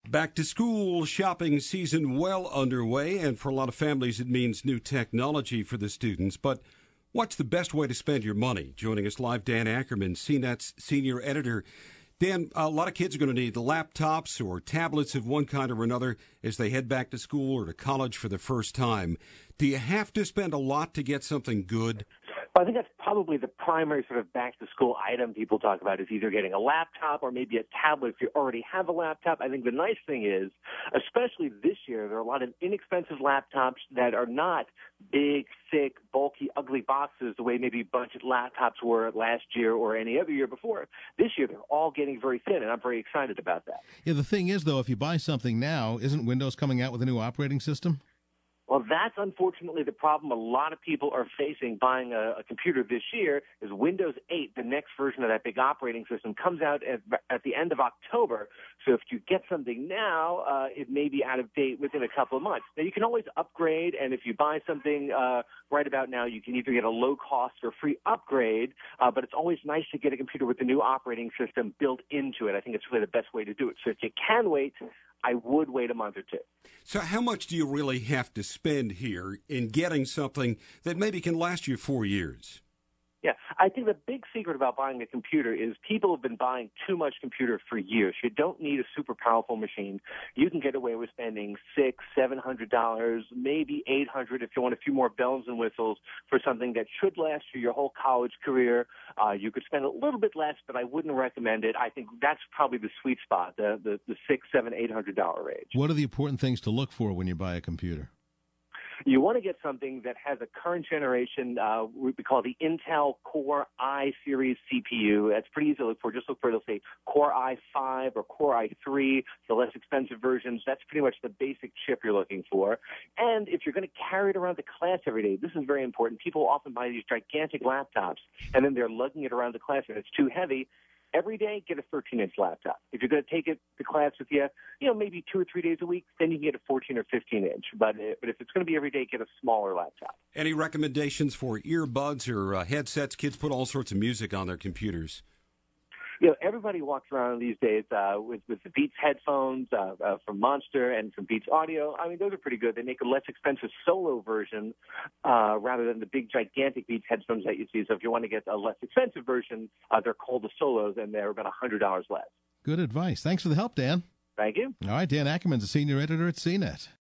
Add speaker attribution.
Speaker 1: Back to school shopping season well underway, and for a lot of families it means new technology for the students. But what's the best way to spend your money? Joining us live, Dan Ackerman, CNET's senior editor. Dan, a lot of kids are going to need laptops or tablets of one kind or another as they head back to school or to college for the first time. Do you have to spend a lot to get something good?
Speaker 2: Well, I think that's probably the primary sort of back-to-school item people talk about is either getting a laptop or maybe a tablet if you already have a laptop. I think the nice thing is, especially this year, there are a lot of inexpensive laptops that are not big, thick, bulky, ugly boxes the way maybe budget laptops were last year or any other year before. This year, they're all getting very thin, and I'm very excited about that.
Speaker 3: Yeah, the thing is, though, if you buy something now, isn't Windows coming out with a new operating system?
Speaker 2: Well, that's unfortunately the problem a lot of people are facing buying a computer this year is Windows 8, the next version of that big operating system, comes out at the end of October. So if you get something now, it may be out of date within a couple of months. Now, you can always upgrade, and if you buy something right about now, you can either get a low-cost or free upgrade, but it's always nice to get a computer with the new operating system built into it. I think it's really the best way to do it. So if you can wait, I would wait a month or two.
Speaker 1: So how much do you really have to spend here in getting something that maybe can last you 4 years?
Speaker 2: Yeah, I think the big secret about buying a computer is people have been buying too much computer for years. You don't need a super powerful machine. You can get away with spending $600-$700, maybe $800 if you want a few more bells and whistles for something that should last you your whole college career. You could spend a little bit less, but I wouldn't recommend it. I think that's probably the sweet spot, the $600, $700, $800 range.
Speaker 3: What are the important things to look for when you buy a computer?
Speaker 2: You want to get something that has a current generation, we call the Intel Core i series CPU. That's pretty easy to look for. Just look for, it'll say Core i5 or Core i3, the less expensive versions. That's pretty much the basic chip you're looking for. And if you're going to carry it around to class every day, this is very important. People often buy these gigantic laptops, and then they're lugging it around the class, and it's too heavy. Every day, get a 13-inch laptop. If you're going to take it to class with you, maybe 2 or 3 days a week, then you can get a 14 or 15-inch. But if it's going to be every day, get a smaller laptop.
Speaker 1: Any recommendations for earbuds or headsets? Kids put all sorts of music on their computers.
Speaker 2: Everybody walks around these days with the Beats headphones from Monster and from Beats Audio. I mean, those are pretty good. They make a less expensive solo version rather than the big, gigantic Beats headphones that you see. So if you want to get a less expensive version, they're called the Solos, and they're about $100 less.
Speaker 3: Good advice. Thanks for the help, Dan.
Speaker 2: Thank you.
Speaker 3: All right, Dan Ackerman's a senior editor at CNET.